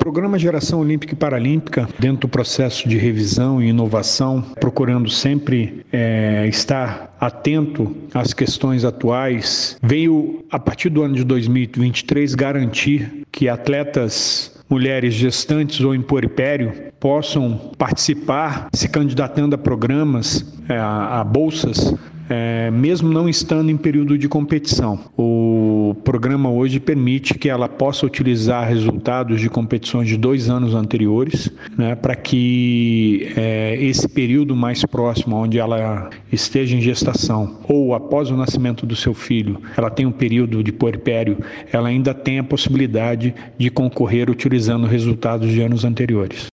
Programa Geração Olímpica e Paralímpica, dentro do processo de revisão e inovação, procurando sempre estar atento às questões atuais, veio, a partir do ano de 2023, garantir que atletas, mulheres gestantes ou em puerpério, possam participar, se candidatando a programas, a bolsas, mesmo não estando em período de competição. O programa hoje permite que ela possa utilizar resultados de competições de 2 anos anteriores, né, para que esse período mais próximo, onde ela esteja em gestação ou após o nascimento do seu filho, ela tem um período de puerpério, ela ainda tem a possibilidade de concorrer utilizando resultados de anos anteriores.